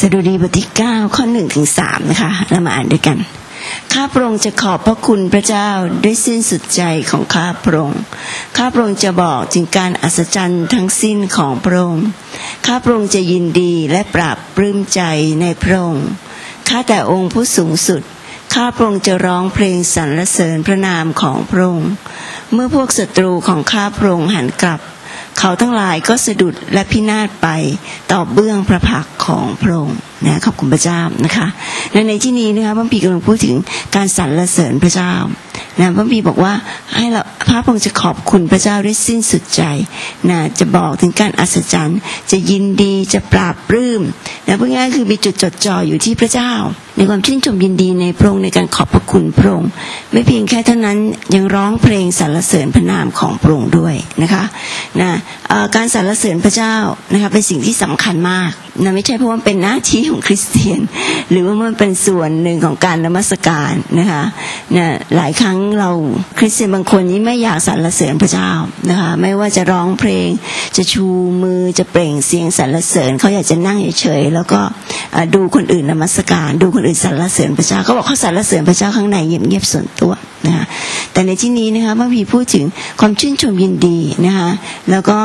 ดุดีบทที่9ข้อ1ถึง3นะคะเรามาอ่านด้วยกันข้าพระองค์จะขอบพระคุณพระเจ้าด้วยสิ้นสุดใจของข้าพระองค์ข้าพระองค์จะบอกถึงการอัศจรรย์ทั้งสิ้นของพระองค์ข้าพระองค์จะยินดีและปราบปลื้มใจในพระองค์ข้าแต่องค์ผู้สูงสุดข้าพระองค์จะร้องเพลงสรรเสริญพระนามของพระองค์เมื่อพวกศัตรูของข้าพระองค์หันกลับเขาทั้งหลายก็สะดุดและพินาศไปต่อเบื้องพระพักของพระองค์นะขอบคุณพระเจ้านะคะในที่นี้นะคะพระพีกำลังพูดถึงการสรรเสริญพระเจ้านะพระพีบอกว่าให้เราพระองค์จะขอบคุณพระเจ้าด้วยสิ้นสุดใจนะจะบอกถึงการอัศจรรย์จะยินดีจะปราบปลื้มนะพูดง่ายๆคือมีจุดจดจ่ออยู่ที่พระเจ้าในความชื่นชมยินดีในพระองค์ในการขอบพระคุณพระองค์ไม่เพียงแค่เท่านั้นยังร้องเพลงสรรเสริญพระนามของพระองค์ด้วยนะคะนะการสรรเสริญพระเจ้านะคะเป็นสิ่งที่สำคัญมากนะไม่ใช่เพราะว่าเป็นหน้าที่ของคริสเตียนหรือว่ามันเป็นส่วนหนึ่งของการนมัสการนะคะนะหลายครั้งเราคริสเตียนบางคนนี่ไม่อยากสรรเสริญพระเจ้านะคะไม่ว่าจะร้องเพลงจะชูมือจะเปล่งเสียงสรรเสริญเขาอยากจะนั่งเฉยๆแล้วก็ดูคนอื่นนมัสการดูคนอื่นสรรเสริญพระเจ้าเขาบอกเขาสรรเสริญพระเจ้าข้างในเงียบๆส่วนตัวนะคะแต่ในที่นี้นะคะพระพีพูดถึงความชื่นชมยินดีนะคะแล้วก็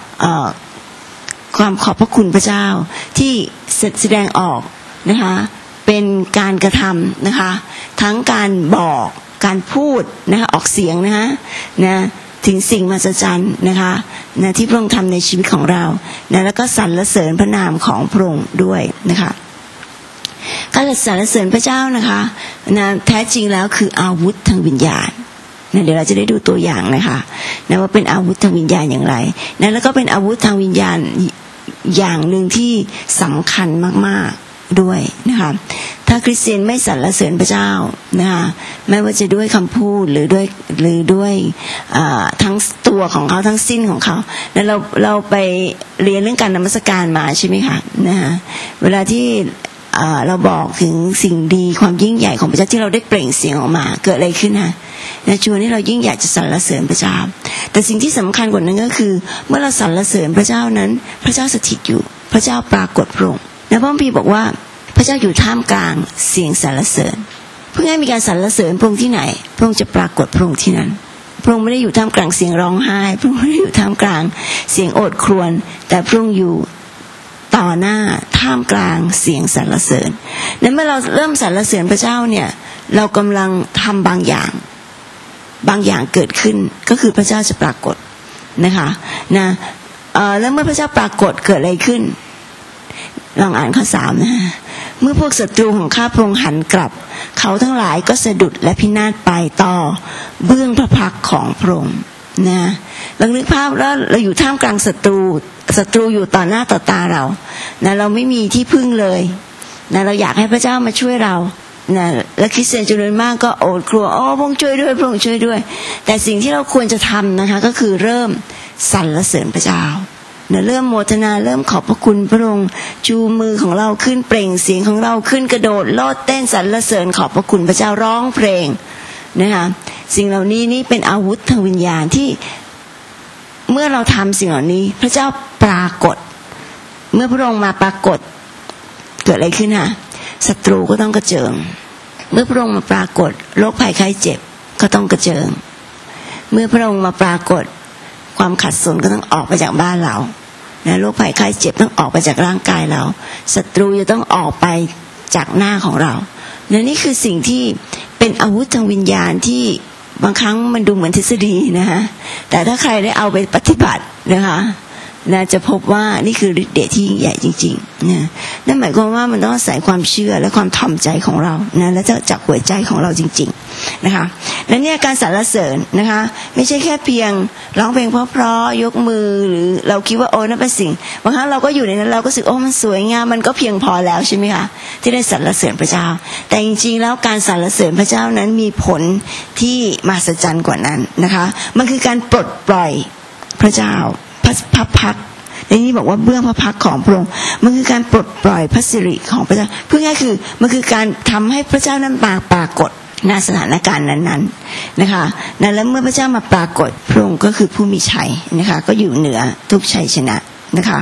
ความขอบพระคุณพระเจ้าที่แสดงออกนะคะเป็นการกระทำนะคะทั้งการบอกการพูดนะคะออกเสียงนะคะนะถึงสิ่งมหัศจรรย์นะคะนะที่พระองค์ทำในชีวิตของเรานะแล้วก็สรรเสริญพระนามของพระองค์ด้วยนะคะการสรรเสริญพระเจ้านะคะนะแท้จริงแล้วคืออาวุธทางวิญญาณนะเดี๋ยวเราจะได้ดูตัวอย่างนะคะนะว่าเป็นอาวุธทางวิญญาณอย่างไรนะแล้วก็เป็นอาวุธทางวิญญาณอย่างหนึ่งที่สำคัญมากๆด้วยนะคะถ้าคริสเตียนไม่สรรเสริญพระเจ้านะคะไม่ว่าจะด้วยคำพูดหรือด้วยทั้งตัวของเขาทั้งสิ้นของเขาแล้วเราไปเรียนเรื่องการนมัสการมาใช่ไหมคะนะคะเวลาที่เราบอกถึงสิ่งดีความยิ่งใหญ่ของพระเจ้าที่เราได้เปล่งเสียงออกมาเกิดอะไรขึ้นนะชวนให้เรายิ่งอยากจะสรรเสริญพระเจ้าแต่สิ่งที่สำคัญกว่านั้นก็คือเมื่อเราสรรเสริญพระเจ้านั้นพระเจ้าสถิตอยู่พระเจ้าปรากฏพระองค์และพระคัมภีร์บอกว่าพระเจ้าอยู่ท่ามกลางเสียงสรรเสริญเพื่อให้มีการสรรเสริญพระองค์ที่ไหนพระองค์จะปรากฏพระองค์ที่นั้นพระองค์ไม่ได้อยู่ท่ามกลางเสียงร้องไห้พระองค์ไม่ได้อยู่ท่ามกลางเสียงโอดครวญแต่พระองค์อยู่ต่อหน้าท่ามกลางเสียงสรรเสริญและเมื่อเราเริ่มสรรเสริญพระเจ้าเนี่ยเรากำลังทำบางอย่างเกิดขึ้นก็คือพระเจ้าจะปรากฏนะคะนะแล้วเมื่อพระเจ้าปรากฏเกิดอะไรขึ้นลองอ่านข้อ3นะเมื่อพวกศัตรูของข้าพระองค์หันกลับเขาทั้งหลายก็สะดุดและพินาศไปต่อเบื้องพระพักของพระองค์นะลองนึกภาพแล้วเราอยู่ท่ามกลางศัตรูอยู่ต่อหน้าต่อตาเรานะเราไม่มีที่พึ่งเลยนะเราอยากให้พระเจ้ามาช่วยเรานะและคริสเตียนจำนวนมากก็โอดครวญพระองค์ช่วยด้วยพระองค์ช่วยด้วยแต่สิ่งที่เราควรจะทำนะคะก็คือเริ่มสรรเสริญพระเจ้านะเริ่มโมทนาเริ่มขอบพระคุณพระองค์ชูมือของเราขึ้นเปล่งเสียงของเราขึ้นกระโดดโลดเต้นสรรเสริญขอบพระคุณพระเจ้าร้องเพลงนะคะสิ่งเหล่านี้นี่เป็นอาวุธทางวิญญาณที่เมื่อเราทำสิ่งเหล่านี้พระเจ้าปรากฏเมื่อพระองค์มาปรากฏเกิดอะไรขึ้นฮะศัตรูก็ต้องกระเจิงเมื่อพระองค์มาปรากฏโรคภัยไข้เจ็บก็ต้องกระเจิงเมื่อพระองค์มาปรากฏความขัดสนก็ต้องออกไปจากบ้านเรานะโรคภัยไข้เจ็บต้องออกไปจากร่างกายเราศัตรูจะต้องออกไปจากหน้าของเราและนี่คือสิ่งที่เป็นอาวุธทางวิญญาณที่บางครั้งมันดูเหมือนทฤษฎีนะคะแต่ถ้าใครได้เอาไปปฏิบัตินะคะจะพบว่านี่คือฤทธิ์เดชที่ยิ่งใหญ่จริงๆนะนั่นหมายความว่ามันต้องอาศัยความเชื่อและความถ่อมใจของเรานะและจากหัวใจของเราจริงๆนะคะและเนี่ยการสรรเสริญนะคะไม่ใช่แค่เพียงร้องเพลงเพราะๆยกมือหรือเราคิดว่านั่นเป็นสิ่งบางครั้งเราก็อยู่ในนั้นเราก็รู้สึกมันสวยงามมันก็เพียงพอแล้วใช่ไหมคะที่ได้สรรเสริญพระเจ้าแต่จริงๆแล้วการสรรเสริญพระเจ้านั้นมีผลที่มหัศจรรย์กว่านั้นนะคะมันคือการปลดปล่อยพระเจ้าพระพักในนี้บอกว่าเบื้องพระพักของพระองค์มันคือการปลดปล่อยพระสิริของพระเจ้าพูดง่ายคือมันคือการทำให้พระเจ้านั้นปรากฏในสถานการณ์นั้นๆนะคะแล้วเมื่อพระเจ้ามาปรากฏพระองค์ก็คือผู้มีชัยนะคะก็อยู่เหนือทุกชัยชนะนะคะ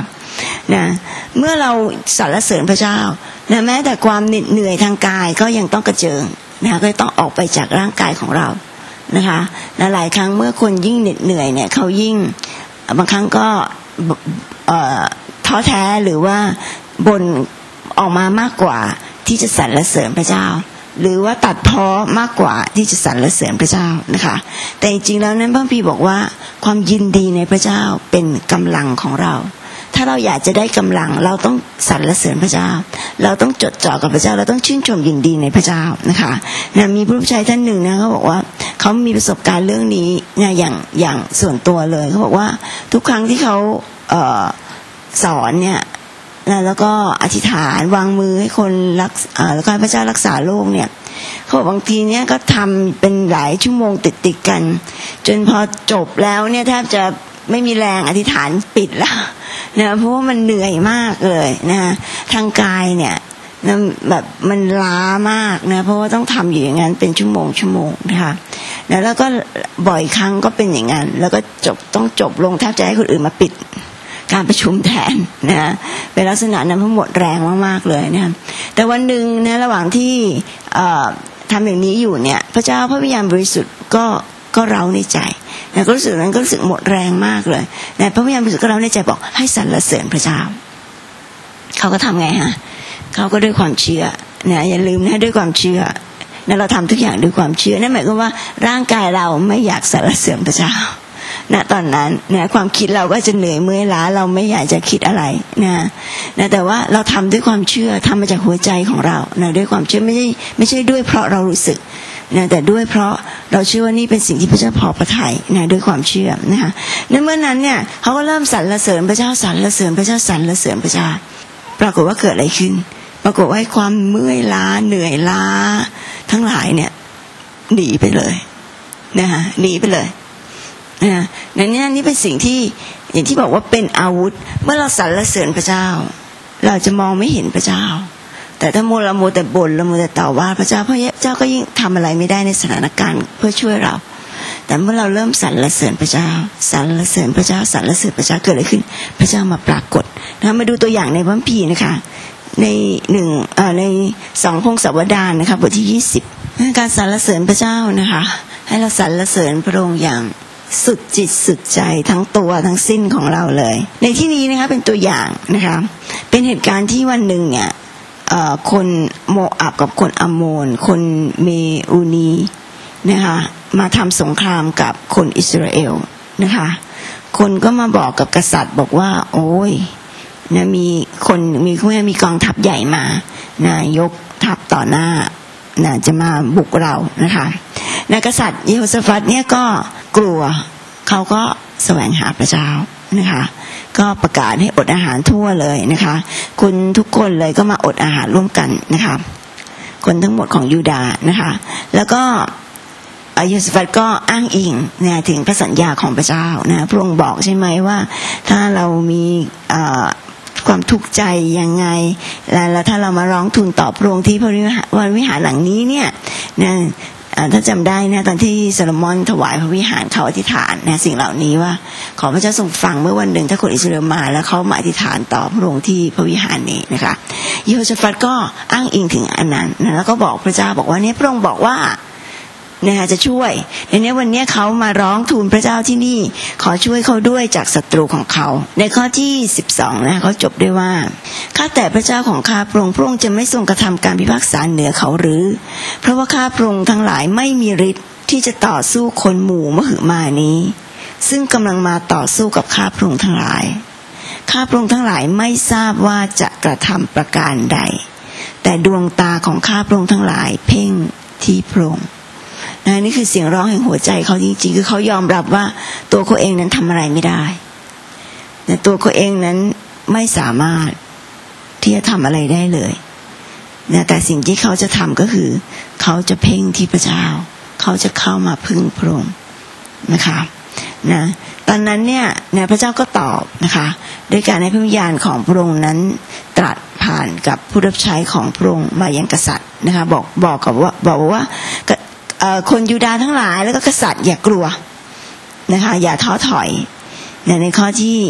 นะเมื่อเราสรรเสริญพระเจ้านะแม้แต่ความเหนื่อยทางกายก็ยังต้องกระเจิงนะก็ต้องออกไปจากร่างกายของเรานะคะและหลายครั้งเมื่อคนยิ่งเหนื่อยเนี่ยเขายิ่งบางครั้งก็ท้อแท้หรือว่าบ่นออกมามากกว่าที่จะสรรเสริญพระเจ้าหรือว่าตัดพ้อมากกว่าที่จะสรรเสริญพระเจ้านะคะแต่จริงๆแล้วนั้นพระพี่บอกว่าความยินดีในพระเจ้าเป็นกำลังของเราถ้าเราอยากจะได้กำลังเราต้องสรรเสริญพระเจ้าเราต้องจดจ่อกับพระเจ้าเราต้องชื่นชมยินดีในพระเจ้านะคะนะมีผู้ชายท่านหนึ่งนะเขาบอกว่าเขามีประสบการณ์เรื่องนี้นะอย่างส่วนตัวเลยเขาบอกว่าทุกครั้งที่เขาสอนเนี่ยแล้วก็อธิษฐานวางมือให้คนแล้วก็ให้พระเจ้ารักษาโรคเนี่ยเขาบอกบางทีเนี่ยก็ทำเป็นหลายชั่วโมงติดกันจนพอจบแล้วเนี่ยแทบจะไม่มีแรงอธิษฐานปิดแล้วนะเพราะว่ามันเหนื่อยมากเลยนะทางกายเนี่ยนะแบบมันล้ามากนะเพราะว่าต้องทำอยู่อย่างนั้นเป็นชั่วโมงนะคะแล้วก็บ่อยครั้งก็เป็นอย่างนั้นแล้วก็ต้องจบลงแทบจะให้คนอื่นมาปิดการประชุมแทนนะเป็นลักษณะนั้นเพราะหมดแรงมากๆเลยนะแต่วันหนึ่งนะระหว่างที่ทำอย่างนี้อยู่เนี่ยพระเจ้าพระวิญญาณบริสุทธิ์ก็เร้าในใจนะก็รู้สึกนั้นก็รู้สึกหมดแรงมากเลยนะพระวิญญาณบริสุทธิ์ก็เร้าในใจบอกให้สรรเสริญพระเจ้าเขาก็ทำไงฮะเขาก็ด้วยความเชื่อนะอย่าลืมนะด้วยความเชื่อนะเราทำทุกอย่างด้วยความเชื่อนั่นหมายความว่าร่างกายเราไม่อยากสรรเสริญพระเจ้าณตอนนั้นเนี่ยความคิดเราก็จะเหนื่อยเมื่อยล้าเราไม่อยากจะคิดอะไรนะแต่ว่าเราทำด้วยความเชื่อทำมาจากหัวใจของเรานะด้วยความเชื่อไม่ใช่ด้วยเพราะเรารู้สึกนะแต่ด้วยเพราะเราเชื่อว่านี่เป็นสิ่งที่พระเจ้าพอพระทัยนะด้วยความเชื่อนะคะในเมื่อนั้นเนี่ยเขาก็เริ่มสรรเสริญพระเจ้าสรรเสริญพระเจ้าสรรเสริญพระเจ้าปรากฏว่าเกิดอะไรขึ้นปรากฏว่าความเมื่อยล้าเหนื่อยล้าทั้งหลายเนี่ยหนีไปเลยนะคะหนีไปเลยนี่เป็นสิ่งที่อย่างที่บอกว่าเป็นอาวุธเมื่อเราสรรเสริญพระเจ้าเราจะมองไม่เห็นพระเจ้าแต่ถ้าเราโมแต่บ่นเราโมแต่ต่อว่าพระเจ้าก็ยิ่งทำอะไรไม่ได้ในสถานการณ์เพื่อช่วยเราแต่เมื่อเราเริ่มสรรเสริญพระเจ้าสรรเสริญพระเจ้าสรรเสริญพระเจ้าเกิดอะไรขึ้นพระเจ้ามาปรากฏมาดูตัวอย่างในพระคัมภีร์นะคะใน2 พงศาวดารนะคะบทที่20การสรรเสริญพระเจ้านะคะให้เราสรรเสริญพระองค์อย่างสุดจิตสุดใจทั้งตัวทั้งสิ้นของเราเลยในที่นี้นะคะเป็นตัวอย่างนะคะเป็นเหตุการณ์ที่วันหนึ่งเนี่ยคนโมอับกับคนอัมโมนคนเมอูนีนะคะมาทำสงครามกับคนอิสราเอลนะคะคนก็มาบอกกับกษัตริย์บอกว่าโอ้ยนะมีกองทัพใหญ่มานะยกทัพต่อหน้านะจะมาบุกเรานะคะกษัตริย์เยโฮชาฟัตเนี่ยก็กลัวเขาก็แสวงหาพระเจ้านะคะก็ประกาศให้อดอาหารทั่วเลยนะคะคนทุกคนเลยก็มาอดอาหารร่วมกันนะคะคนทั้งหมดของยูดาห์นะคะแล้วก็เยโฮชาฟัตก็อ้างอิงนะถึงพระสัญญาของพระเจ้านะพระองค์บอกใช่ไหมว่าถ้าเรามีความทุกข์ใจยังไงแล้วถ้าเรามาร้องทูลต่อพระองค์ที่พระวิหารหลังนี้เนี่ยนะถ้าจำได้นะตอนที่โซโลมอนถวายพระวิหารเขาอธิษฐานนะสิ่งเหล่านี้ว่าขอพระเจ้าทรงฟังเมื่อวันหนึ่งถ้าคนอิสราเอลมาแล้วเขามาอธิษฐานต่อพระองค์ที่พระวิหารนี้นะคะเยโฮชาฟัตก็อ้างอิงถึงอันนั้นนะแล้วก็บอกพระเจ้าบอกว่าเนี่ยพระองค์บอกว่านะคะจะช่วยในนี้วันนี้เขามาร้องทูลพระเจ้าที่นี่ขอช่วยเขาด้วยจากศัตรูของเขาในข้อที่12นะเขาจบด้วยว่าข้าแต่พระเจ้าของข้าพระองค์จะไม่ทรงกระทำการพิพากษาเหนือเขาหรือเพราะว่าข้าพระองค์ทั้งหลายไม่มีฤทธิ์ที่จะต่อสู้คนหมู่มหึมานี้ซึ่งกำลังมาต่อสู้กับข้าพระองค์ทั้งหลายข้าพระองค์ทั้งหลายไม่ทราบว่าจะกระทำประการใดแต่ดวงตาของข้าพระองค์ทั้งหลายเพ่งที่พระองค์นี่คือเสียงร้องแห่งหัวใจเขาจริงๆคือเขายอมรับว่าตัวเขาเองนั้นทำอะไรไม่ได้แต่ตัวเขาเองนั้นไม่สามารถที่จะทำอะไรได้เลยแต่สิ่งที่เขาจะทำก็คือเขาจะเพ่งที่พระเจ้าเขาจะเข้ามาพึ่งพระองค์นะคะตอนนั้นเนี่ยพระเจ้าก็ตอบนะคะด้วยการให้พระวิญญาณของพระองค์นั้นตรัสผ่านกับผู้รับใช้ของพระองค์มายังกษัตริย์นะคะบอกว่าคนยูดาห์ทั้งหลายแล้วก็กษัตริย์อย่ากลัวนะคะอย่าท้อถอยในข้อที่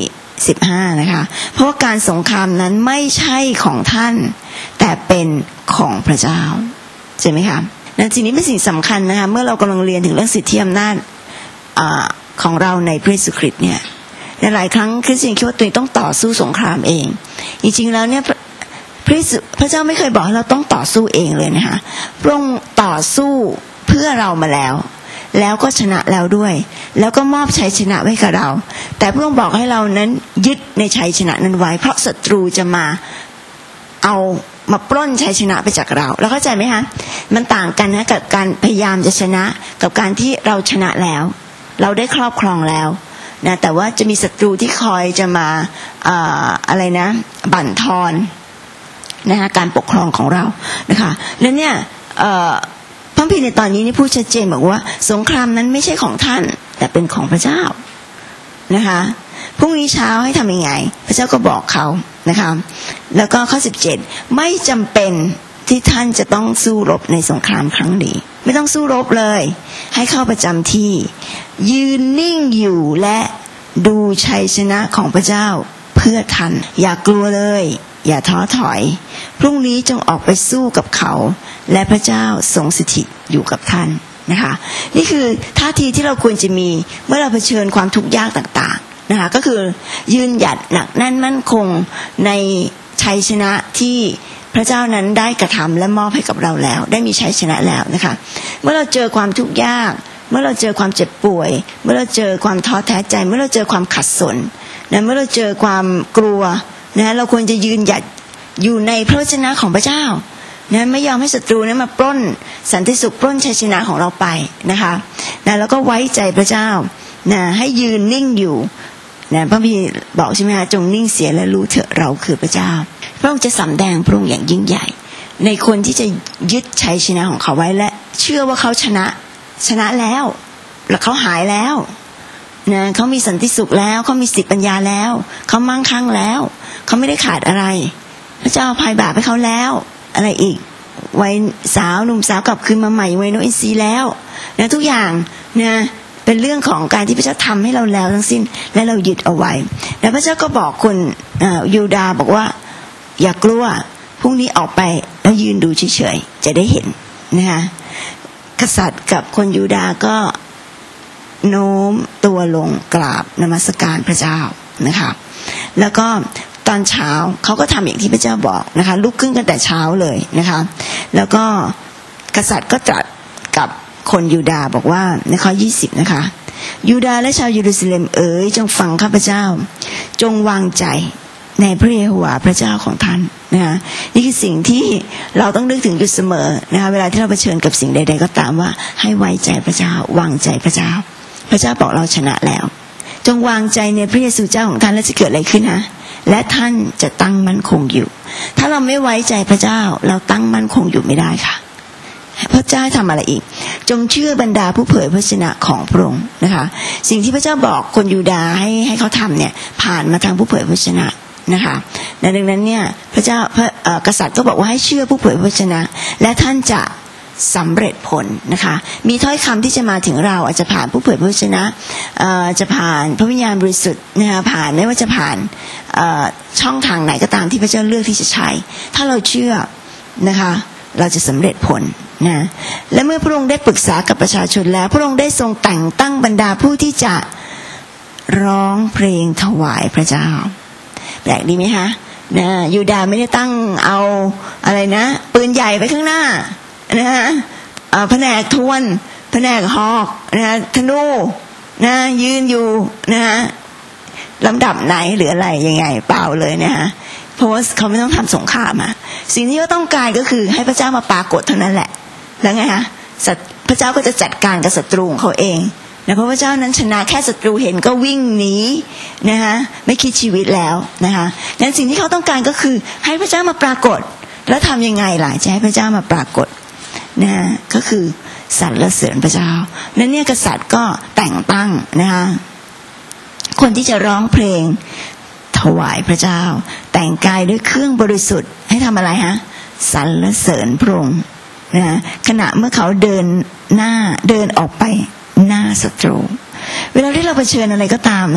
15นะคะเพราะว่าการสงครามนั้นไม่ใช่ของท่านแต่เป็นของพระเจ้าใช่ไหมคะนั่นสิ่งนี้เป็นสิ่งสำคัญนะคะเมื่อเรากำลังเรียนถึงเรื่องสิทธิอำนาจของเราในพระเยซูคริสต์เนี่ยหลายครั้งคริสเตียนคิดว่าตัวเองต้องต่อสู้สงครามเองจริงๆแล้วเนี่ยพระเจ้าไม่เคยบอกให้เราต้องต่อสู้เองเลยนะคะพระองค์ต่อสู้เพื่อเรามาแล้วก็ชนะแล้วด้วยแล้วก็มอบชัยชนะไว้กับเราแต่พระองค์บอกให้เรานั้นยึดในชัยชนะนั้นไว้เพราะศัตรูจะมาปล้นชัยชนะไปจากเราแล้วเข้าใจไหมคะมันต่างกันนะกับการพยายามจะชนะกับการที่เราชนะแล้วเราได้ครอบครองแล้วนะแต่ว่าจะมีศัตรูที่คอยจะมาบั่นทอนนะคะการปกครองของเรานะคะแล้วเนี่ยพระคัมภีร์ในตอนนี้นี่พูดชัดเจนบอกว่าสงครามนั้นไม่ใช่ของท่านแต่เป็นของพระเจ้านะคะพรุ่งนี้เช้าให้ทำยังไงพระเจ้าก็บอกเขานะคะแล้วก็ข้อ17ไม่จำเป็นที่ท่านจะต้องสู้รบในสงครามครั้งนี้ไม่ต้องสู้รบเลยให้เข้าประจำที่ยืนนิ่งอยู่และดูชัยชนะของพระเจ้าเพื่อท่านอย่ากลัวเลยอย่าท้อถอยพรุ่งนี้จงออกไปสู้กับเขาและพระเจ้าทรงสถิตอยู่กับท่านนะคะนี่คือท่าทีที่เราควรจะมีเมื่อเราเผชิญความทุกข์ยากต่างๆนะคะก็คือยืนหยัดหนักแน่นมั่นคงในชัยชนะที่พระเจ้านั้นได้กระทำและมอบให้กับเราแล้วได้มีชัยชนะแล้วนะคะเมื่อเราเจอความทุกข์ยากเมื่อเราเจอความเจ็บป่วยเมื่อเราเจอความท้อแท้ใจเมื่อเราเจอความขัดสนนะเมื่อเราเจอความกลัวนะเราควรจะยืนหยัดอยู่ในพระวจนะของพระเจ้านะไม่ยอมให้ศัตรูนั้นมาปล้นสันติสุขปล้นชัยชนะของเราไปนะคะนะแล้วก็ไว้ใจพระเจ้านะให้ยืนนิ่งอยู่นะพระพี่บอกใช่ไหมคะจงนิ่งเสียและรู้เถอะเราคือพระเจ้าพระองค์จะสำแดงพระองค์อย่างยิ่งใหญ่ในคนที่จะยึดชัยชนะของเขาไว้และเชื่อว่าเขาชนะแล้วและเขาหายแล้วนะเขามีสันติสุขแล้วเขามีสติปัญญาแล้วเขามั่งคั่งแล้วเขาไม่ได้ขาดอะไรพระเจ้าอภัยบาปให้เขาแล้วอะไรอีกวัยสาวหนุ่มสาวกลับคืนมาใหม่วัยโนอินทรีย์แล้วนะทุกอย่างนะเป็นเรื่องของการที่พระเจ้าทำให้เราแล้วทั้งสิ้นและเรายึดเอาไว้แล้วพระเจ้าก็บอกคนยูดาห์บอกว่าอย่ากลัวพรุ่งนี้ออกไปแล้วยืนดูเฉยๆจะได้เห็นนะคะกษัตริย์กับคนยูดาห์ก็โน้มตัวลงกราบนมัสการพระเจ้านะคะแล้วก็ตอนเช้าเขาก็ทำอย่างที่พระเจ้าบอกนะคะลุกขึ้นกันแต่เช้าเลยนะคะแล้วก็กษัตริย์ก็ตรัสกับคนยูดาห์บอกว่าในข้อ20นะคะยูดาห์และชาวเยรูซาเล็มจงฟังข้าพเจ้าจงวางใจในพระเยโฮวาห์พระเจ้าของท่านนะคะนี่คือสิ่งที่เราต้องนึกถึงอยู่เสมอนะคะเวลาที่เราเผชิญกับสิ่งใดๆก็ตามว่าให้ไว้ใจพระเจ้าวางใจพระเจ้าพระเจ้าบอกเราชนะแล้วจงวางใจในพระเยซูเจ้าของท่านแล้วจะเกิดอะไรขึ้นนะและท่านจะตั้งมั่นคงอยู่ถ้าเราไม่ไว้ใจพระเจ้าเราตั้งมั่นคงอยู่ไม่ได้ค่ะพระเจ้าทำอะไรอีกจงเชื่อบรรดาผู้เผยพระวจนะของพระองค์นะคะสิ่งที่พระเจ้าบอกคนยูดาห์ให้เขาทำเนี่ยผ่านมาทางผู้เผยพระวจนะนะคะดังนั้นเนี่ยพระเจ้ากษัตริย์ก็บอกว่าให้เชื่อผู้เผยพระวจนะและท่านจะสำเร็จผลนะคะมีถ้อยคำที่จะมาถึงเราอาจจะผ่านผู้เผยพระวจนะจะผ่านพระวิญญาณบริสุทธิ์นะคะผ่านไม่ว่าจะผ่านช่องทางไหนก็ตามที่พระเจ้าเลือกที่จะใช้ถ้าเราเชื่อนะคะเราจะสำเร็จผลนะและเมื่อพระองค์ได้ปรึกษากับประชาชนแล้วพระองค์ได้ทรงแต่งตั้งบรรดาผู้ที่จะร้องเพลงถวายพระเจ้าแปลกดีไหมคะนะยูดาห์ไม่ได้ตั้งเอาอะไรนะปืนใหญ่ไปข้างหน้านะฮะแผนกทวนแผนกหอกนะธนูนะยืนอยู่นะฮะลำดับไหนหรืออะไรยังไงเปล่าเลยนะฮะเพราะว่าเขาไม่ต้องทำสงครามสิ่งที่เขาต้องการก็คือให้พระเจ้ามาปรากฏเท่านั้นแหละแล้วไงฮะพระเจ้าก็จะจัดการกับศัตรูของเขาเองนะเพราะพระเจ้านั้นชนะแค่ศัตรูเห็นก็วิ่งหนีนะคะไม่คิดชีวิตแล้วนะคะนั้นสิ่งที่เขาต้องการก็คือให้พระเจ้ามาปรากฏแล้วทำยังไงล่ะจะให้พระเจ้ามาปรากฏนะก็คือสรรเสริญพระเจ้านั้นเนี่ยกษัตริย์ก็แต่งตั้งนะคะคนที่จะร้องเพลงถวายพระเจ้าแต่งกายด้วยเครื่องบริสุทธิ์ให้ทำอะไรฮะสรรเสริญพระองค์นะขณะเมื่อเขาเดินออกไปหน้าศัตรูเวลาที่เราเผชิญอะไรก็ตามนะฮะ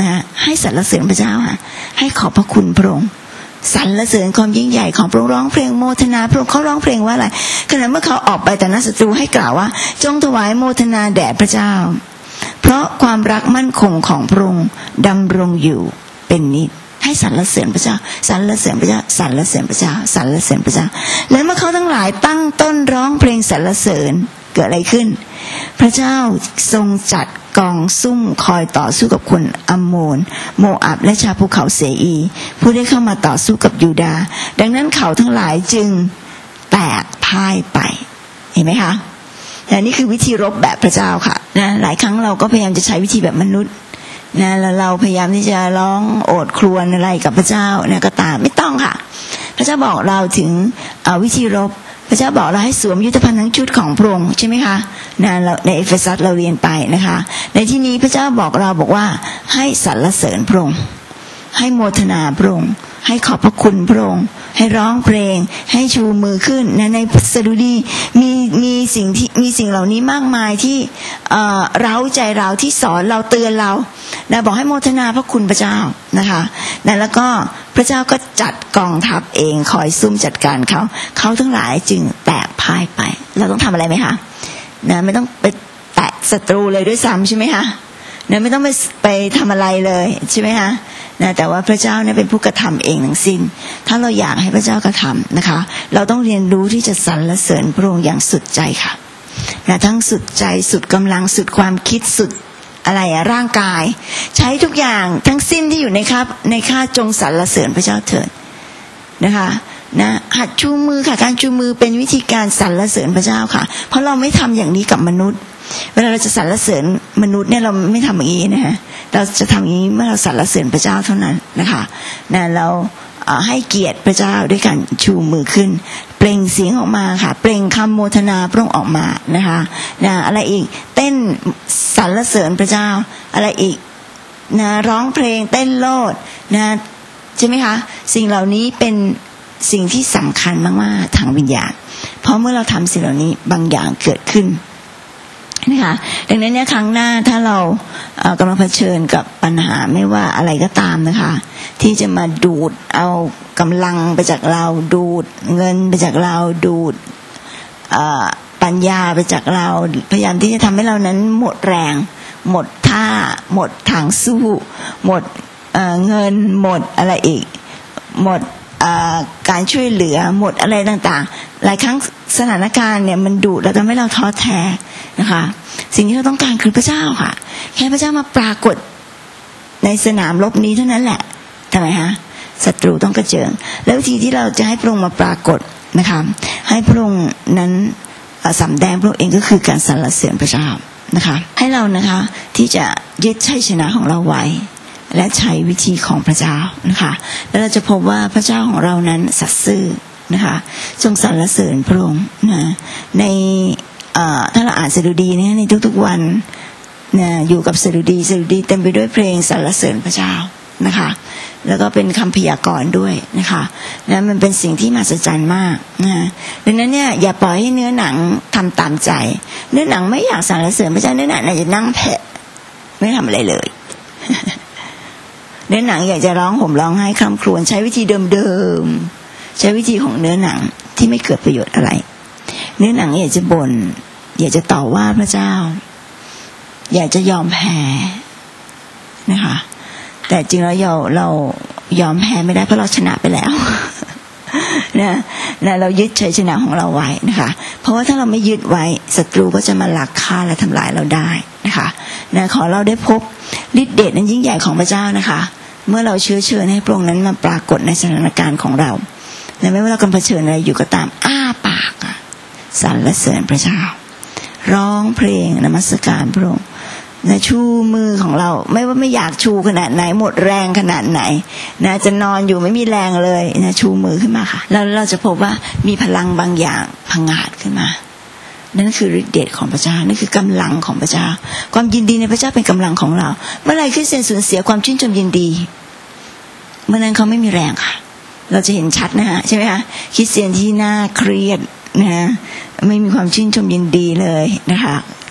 ให้สรรเสริญพระเจ้าค่ะให้ขอบพระคุณพระองค์สรรเสริญความยิ่งใหญ่ของพระองค์ร้องเพลงโมทนาพระองค์เขาร้องเพลงว่าอะไรขณะเมื่อเขาออกไปต่อหน้าศัตรูให้กล่าวว่าจงถวายโมทนาแด่พระเจ้าเพราะความรักมั่นคงของพระองค์ดำรงอยู่เป็นนิจให้สรรเสริญพระเจ้าสรรเสริญพระเจ้าสรรเสริญพระเจ้าสรรเสริญพระเจ้าและเมื่อเขาทั้งหลายตั้งต้นร้องเพลงสรรเสริญเกิดอะไรขึ้นพระเจ้าทรงจัดกองซุ่มคอยต่อสู้กับคนอัมโมนโมอับและชาวภูเขาเสอีผู้ได้เข้ามาต่อสู้กับยูดาห์ดังนั้นเขาทั้งหลายจึงแตกพ่ายไปเห็นไหมคะแต่นี่คือวิธีรบแบบพระเจ้าค่ะนะหลายครั้งเราก็พยายามจะใช้วิธีแบบมนุษย์นะแล้วเราพยายามที่จะร้องโอดครวญอะไรกับพระเจ้านะก็ตามไม่ต้องค่ะพระเจ้าบอกเราถึงวิธีรบพระเจ้าบอกเราให้สวมยุทธภัณฑ์ทั้งชุดของพระองค์ใช่ไหมคะนะในเอเฟซัสเราเรียนไปนะคะในที่นี้พระเจ้าบอกเราบอกว่าให้สรรเสริญพระองค์ให้โมทนาพระองค์ให้ขอบพระคุณพระองค์ให้ร้องเพลงให้ชูมือขึ้นนะในสดุดีมีสิ่งเหล่านี้มากมายที่เร้าใจเราที่สอนเราเตือนเรานะบอกให้โมทนาพระคุณพระเจ้านะคะนะแล้วก็พระเจ้าก็จัดกองทัพเองคอยซุ่มจัดการเขาทั้งหลายจึงแตกพ่ายไปเราต้องทำอะไรไหมคะนะไม่ต้องไปแตะศัตรูเลยด้วยซ้ำใช่ไหมคะนะไม่ต้องไปทำอะไรเลยใช่ไหมคะนะแต่ว่าพระเจ้าเนี่ยเป็นผู้กระทำเองทั้งสิ้นถ้าเราอยากให้พระเจ้ากระทำนะคะเราต้องเรียนรู้ที่จะสรรเสริญพระองค์อย่างสุดใจค่ะนะทั้งสุดใจสุดกำลังสุดความคิดสุดอะไรร่างกายใช้ทุกอย่างทั้งสิ้นที่อยู่ในข้าจงสรรเสริญพระเจ้าเถิดนะคะนะหัดชูมือค่ะการชูมือเป็นวิธีการสรรเสริญพระเจ้าค่ะเพราะเราไม่ทำอย่างนี้กับมนุษย์เวลาเราจะสรรเสริญมนุษย์เนี่ยเราไม่ทำอย่างนี้นะฮะเราจะทำอย่างนี้เมื่อเราสรรเสริญพระเจ้าเท่านั้นนะคะนะเราให้เกียรติพระเจ้าด้วยการชูมือขึ้นเปล่งเสียงออกมาค่ะเปล่งคำโมทนาพระองค์ออกมานะคะนะอะไรอีกเต้นสรรเสริญพระเจ้าอะไรอีกนะร้องเพลงเต้นโลดนะใช่ไหมคะสิ่งเหล่านี้เป็นสิ่งที่สำคัญมากๆทางวิญญาณเพราะเมื่อเราทำสิ่งเหล่านี้บางอย่างเกิดขึ้นนะคะดังนั้นเนี่ยครั้งหน้าถ้าเรากำลังเผชิญกับปัญหาไม่ว่าอะไรก็ตามนะคะที่จะมาดูดเอากำลังไปจากเราดูดเงินไปจากเราดูดปัญญาไปจากเราพยายามที่จะทำให้เรานั้นหมดแรงหมดท่าหมดทางสู้หมดเงินหมดอะไรอีกหมดการช่วยเหลือหมดอะไรต่างๆหลายครั้งสถานการณ์เนี่ยมันดูดแล้วทำให้เราท้อแท้นะคะสิ่งที่เราต้องการคือพระเจ้าค่ะแค่พระเจ้ามาปรากฏในสนามรบนี้เท่านั้นแหละทำไมฮะศัตรูต้องกระเจิงแล้ววิธีที่เราจะให้พระองค์มาปรากฏนะคะให้พระองค์นั้นสำแดงพระองค์เองก็คือการสรรเสริญพระเจ้านะคะให้เรานะคะที่จะยึดชัยชนะของเราไว้และใช้วิธีของพระเจ้านะคะแล้วเราจะพบว่าพระเจ้าของเรานั้นสัตย์ซื่อนะคะทรงสรรเสริญพระองค์นะในถ้าเราอ่านสดุดีเนี่ยในทุกๆวันนะอยู่กับสดุดีเต็มไปด้วยเพลงสรรเสริญพระเจ้านะคะแล้วก็เป็นคำพยากรณ์ด้วยนะคะนะมันเป็นสิ่งที่มหัศจรรย์มากนะดังนั้นเนี่ยอย่าปล่อยให้เนื้อหนังทำตามใจเนื้อหนังไม่อยากสรรเสริญพระเจ้าเนื้อหนังจะนั่งแผะไม่ทำอะไรเลยเนื้อหนังอยากจะร้องห่มร้องไห้คร่ำครวญใช้วิธีเดิมๆใช้วิธีของเนื้อหนังที่ไม่เกิดประโยชน์อะไรเนื้อหนังอยากจะบ่นอยากจะต่อว่าพระเจ้าอยากจะยอมแพ้นะคะแต่จริงแล้วเรายอมแพ้ไม่ได้เพราะเราชนะไปแล้วนะเรายึดชัยชนะของเราไว้นะคะเพราะว่าถ้าเราไม่ยึดไว้ศัตรูก็จะมาลักฆ่าและทำลายเราได้นะคะขอเราได้พบฤทธิ์เดชนั้นยิ่งใหญ่ของพระเจ้านะคะเมื่อเราเชื้อเชิญให้พระองค์นั้นมาปรากฏในสถานการณ์ของเราไม่ว่าเรากำลังเผชิญอะไรอยู่ก็ตามอ้าปากสรรเสริญพระเจ้าร้องเพลงนมัสการพระองค์นะชูมือของเราไม่ว่าไม่อยากชูขนาดไหนหมดแรงขนาดไหนนะจะนอนอยู่ไม่มีแรงเลยนะชูมือขึ้นมาค่ะแล้วเราจะพบว่ามีพลังบางอย่างพังงาดขึ้นมานั่นคือฤทธิ์เดชของพระเจ้านั่นคือกำลังของพระเจ้าความยินดีในพระเจ้าเป็นกำลังของเราเมื่อไรคริสเตียนสูญเสียความชื่นชมยินดีเมื่อนั้นเขาไม่มีแรงค่ะเราจะเห็นชัดนะฮะใช่ไหมคะคริสเตียนที่น่าเครียดนะไม่มีความชื่นชมยินดีเลยนะคะ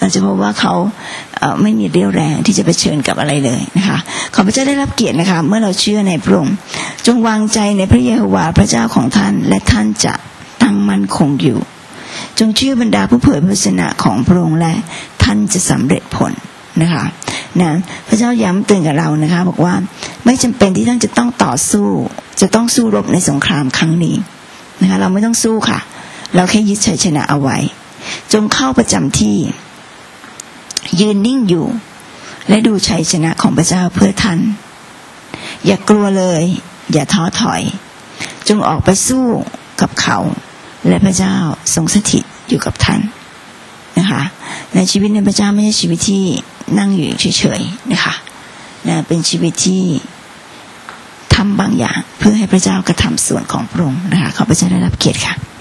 เราจะพบว่าเขาไม่มีเรี่ยวแรงที่จะเผชิญกับอะไรเลยนะคะขอพระเจ้าได้รับเกียรตินะคะเมื่อเราเชื่อในพระองค์จงวางใจในพระเยโฮวาห์พระเจ้าของท่านและท่านจะตั้งมั่นคงอยู่จงเชื่อบรรดาผู้เผยพระวจนะของพระองค์และท่านจะสำเร็จผลนะคะนะพระเจ้าย้ำเตือนกับเรานะคะบอกว่าไม่จำเป็นที่ท่านจะต้องต่อสู้จะต้องสู้รบในสงครามครั้งนี้นะคะเราไม่ต้องสู้ค่ะเราแค่ยึดชัยชนะเอาไว้จงเข้าประจำที่ยืนนิ่งอยู่และดูชัยชนะของพระเจ้าเพื่อท่านอย่ากลัวเลยอย่าท้อถอยจงออกไปสู้กับเขาและพระเจ้าทรงสถิตอยู่กับท่านนะคะในชีวิตในพระเจ้าไม่ใช่ชีวิตที่นั่งอยู่เฉยๆนะคะนะเป็นชีวิตที่ทำบางอย่างเพื่อให้พระเจ้ากระทำส่วนของพระองค์นะคะขอพระเจ้าได้รับเกียรติค่ะ